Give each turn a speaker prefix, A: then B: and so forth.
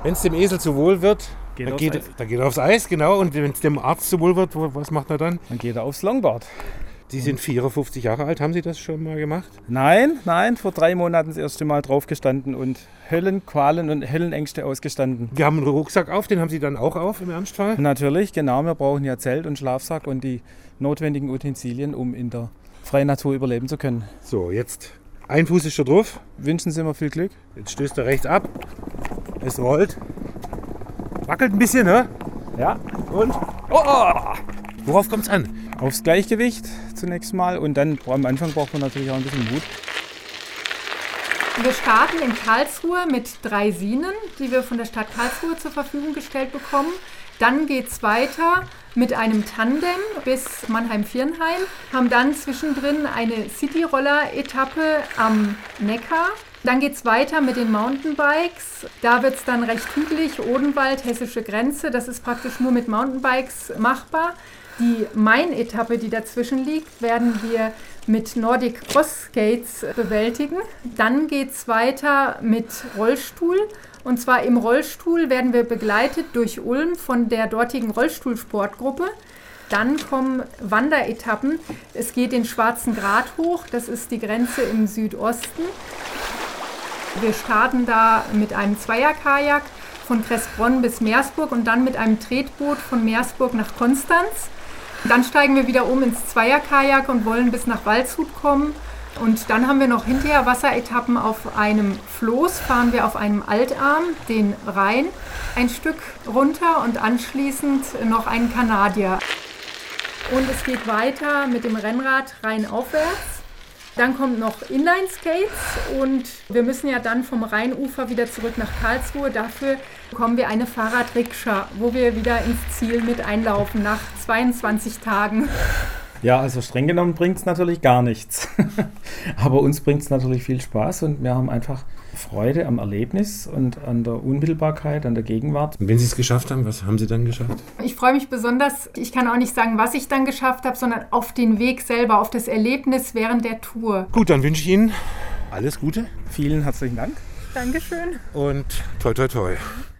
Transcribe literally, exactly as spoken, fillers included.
A: Wenn es dem Esel zu wohl wird,
B: Geht
A: dann,
B: aufs
A: geht,
B: Eis.
A: dann geht er aufs Eis, genau. Und wenn es dem Arzt zu wohl wird, was macht er dann?
B: Dann geht er aufs Longboard.
A: Sie sind vierundfünfzig Jahre alt, haben Sie das schon mal gemacht?
B: Nein, nein, vor drei Monaten das erste Mal draufgestanden und Höllenqualen und Höllenängste ausgestanden.
A: Wir haben einen Rucksack auf, den haben Sie dann auch auf im Ernstfall?
B: Natürlich, genau, wir brauchen ja Zelt und Schlafsack und die notwendigen Utensilien, um in der freien Natur überleben zu können.
A: So, jetzt ein Fuß ist schon drauf.
B: Wünschen Sie mir viel Glück.
A: Jetzt stößt er rechts ab. Es rollt. Wackelt ein bisschen, ne?
B: Ja.
A: Und? Oh! Worauf kommt es an?
B: Aufs Gleichgewicht zunächst mal und dann am Anfang braucht man natürlich auch ein bisschen Mut.
C: Wir starten in Karlsruhe mit drei Sinen, die wir von der Stadt Karlsruhe zur Verfügung gestellt bekommen. Dann geht es weiter mit einem Tandem bis Mannheim-Vierenheim, haben dann zwischendrin eine City-Roller-Etappe am Neckar. Dann geht es weiter mit den Mountainbikes. Da wird es dann recht hügelig, Odenwald, hessische Grenze. Das ist praktisch nur mit Mountainbikes machbar. Die Main-Etappe, die dazwischen liegt, werden wir mit Nordic Cross Skates bewältigen. Dann geht es weiter mit Rollstuhl. Und zwar im Rollstuhl werden wir begleitet durch Ulm von der dortigen Rollstuhlsportgruppe. Dann kommen Wanderetappen. Es geht den Schwarzen Grat hoch, das ist die Grenze im Südosten. Wir starten da mit einem Zweierkajak von Kressbronn bis Meersburg und dann mit einem Tretboot von Meersburg nach Konstanz. Dann steigen wir wieder um ins Zweierkajak und wollen bis nach Waldshut kommen. Und dann haben wir noch hinterher Wasseretappen auf einem Floß, fahren wir auf einem Altarm den Rhein ein Stück runter und anschließend noch einen Kanadier. Und es geht weiter mit dem Rennrad rheinaufwärts. Dann kommt noch Inline-Skates und wir müssen ja dann vom Rheinufer wieder zurück nach Karlsruhe. Dafür bekommen wir eine Fahrradrikscha, wo wir wieder ins Ziel mit einlaufen nach zweiundzwanzig Tagen.
B: Ja, also streng genommen bringt es natürlich gar nichts. Aber uns bringt es natürlich viel Spaß und wir haben einfach Freude am Erlebnis und an der Unmittelbarkeit, an der Gegenwart.
A: Und wenn Sie es geschafft haben, was haben Sie dann geschafft?
C: Ich freue mich besonders, ich kann auch nicht sagen, was ich dann geschafft habe, sondern auf den Weg selber, auf das Erlebnis während der Tour.
A: Gut, dann wünsche ich Ihnen alles Gute
B: Vielen herzlichen Dank.
C: Dankeschön.
A: und toi toi toi.